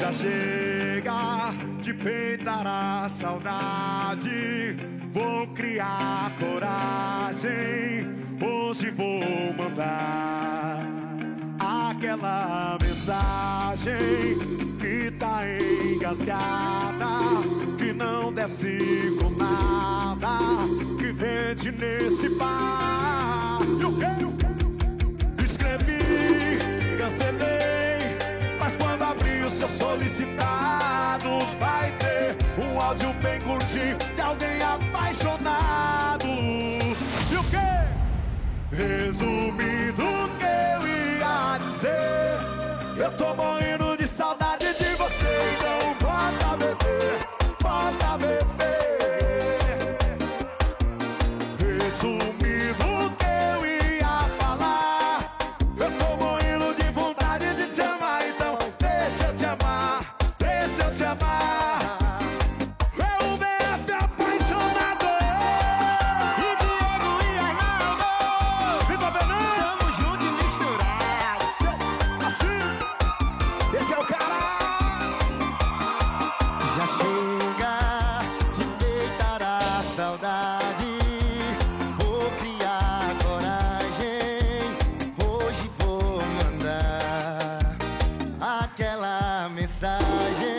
hora chega de peitar a saudade. Vou criar coragem, hoje vou mandar aquela mensagem que tá engasgada, que não desce com nada, que vende nesse bar. Escrevi, cancelei, mas quando abrir os seus solicitados vai ter um áudio bem curtinho de alguém apaixonado. E o quê? Resumindo o que eu ia dizer, eu tô morrendo de saudade de você. Então volta a beber, volta a beber. Resumindo o que eu ia falar, eu tô morrendo de vontade de te amar. Então deixa eu te amar, deixa eu te amar. É o BF apaixonado. E Diego e Arnaldo, Vitor Fernando, tamo junto e misturado. assim, esse é o cara. Já chega de deitar a saudade. Vou criar coragem, hoje vou mandar aquela mensagem